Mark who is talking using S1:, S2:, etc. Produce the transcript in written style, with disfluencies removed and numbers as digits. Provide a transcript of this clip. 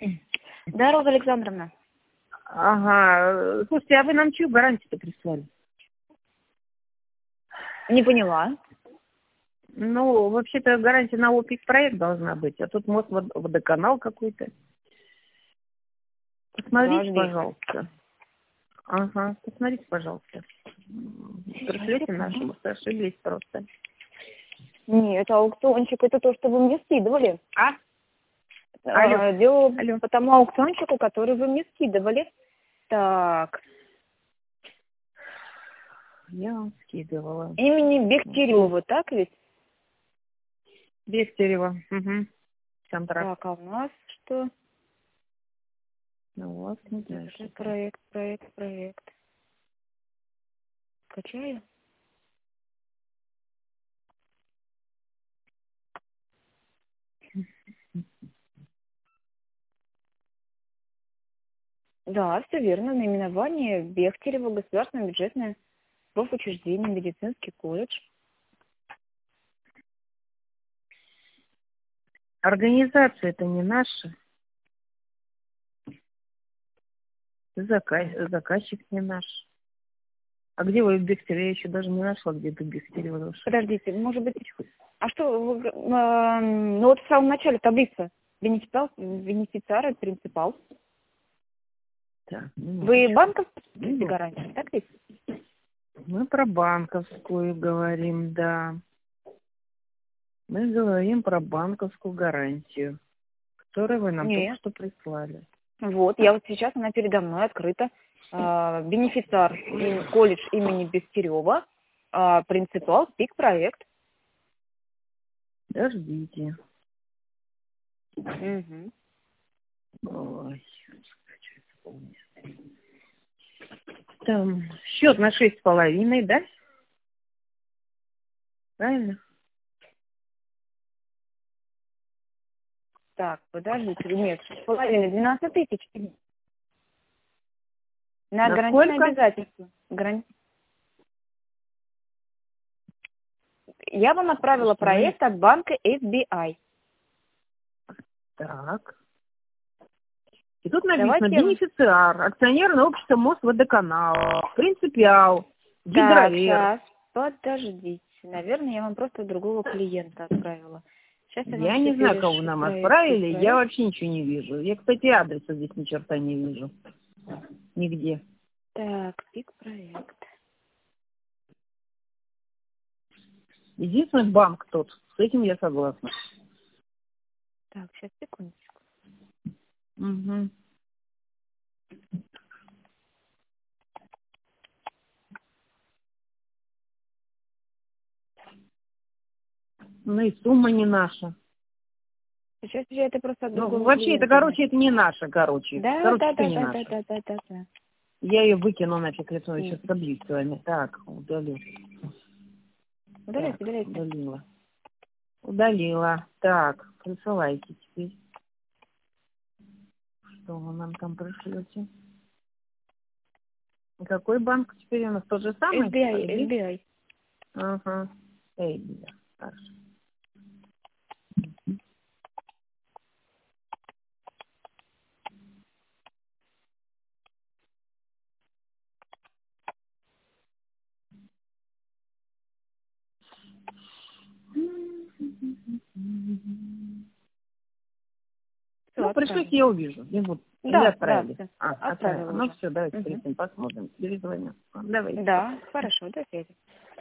S1: Да, Роза Александровна.
S2: Ага. Слушайте, а вы нам чью гарантию-то прислали?
S1: Не поняла.
S2: Ну, вообще-то гарантия на ОПИК-проект должна быть, а тут Мосводоканал какой-то. Посмотрите, пожалуйста. Ага, посмотрите, пожалуйста. Пришлете нашему, ошиблись просто.
S1: Нет, аукциончик это то, что вы мне скидывали.
S2: Алло.
S1: Дело по тому аукциончику, который вы мне скидывали. Так.
S2: Я вам скидывала.
S1: Имени Бехтерева, так ведь?
S2: Бехтерева. Угу. Контракт.
S1: Так, а у нас что?
S2: Ну, у вас не знаю, что
S1: Проект. Качаю. Да, все верно. Наименование Бехтерева, государственное бюджетное профучреждение, медицинский колледж.
S2: Организация это не наша. Заказчик не наш. А где вы в Бехтереве? Я еще даже не нашла, где ты в Бехтерево.
S1: Подождите, может быть... А что, ну вот в самом начале таблица. Бенефициар, принципал.
S2: Так,
S1: Вы банковскую гарантию, так ведь?
S2: Мы про банковскую говорим, да. Мы говорим про банковскую гарантию, которую вы нам только что прислали.
S1: Вот, я вот сейчас, она передо мной открыта. Бенефициар колледж имени Бехтерева, принципал ПИК-проект.
S2: Подождите.
S1: Угу.
S2: Ой, там счет на 6,5, да? Правильно?
S1: Так, подождите, нет, 6,5, 12 тысяч. На гарантийное обязательство. Я вам отправила проект от банка SBI.
S2: Так. И тут написано бенефициар, акционерное общество Мосводоканал, принципиал, гидровер.
S1: Так, сейчас, подождите. Наверное, я вам просто другого клиента отправила. Сейчас
S2: Я не знаю, кого нам отправили, я вообще ничего не вижу. Я, кстати, адреса здесь ни черта не вижу. Нигде.
S1: Так, ПИК-проект.
S2: Единственный банк тот. С этим я согласна.
S1: Так, сейчас, секундочку.
S2: Угу. Ну и сумма не наша.
S1: Сейчас я это просто от другого
S2: вообще,
S1: клиента.
S2: это, короче, это не наша, короче.
S1: Да.
S2: Я ее выкину нафиг, лицо еще с таблицей с вами. Так, удалю.
S1: Удаляйте.
S2: Удалила. Так, присылайте теперь. Что вы нам там пришлете? Какой банк теперь у нас тот же самый?
S1: SBI.
S2: Ага. SBI. Хорошо. Ну, пришлите, я увижу.
S1: Да,
S2: отправили.
S1: Отправила.
S2: Ну все, давайте посмотрим. Перезвоню. Давайте.
S1: Да, хорошо, до связи.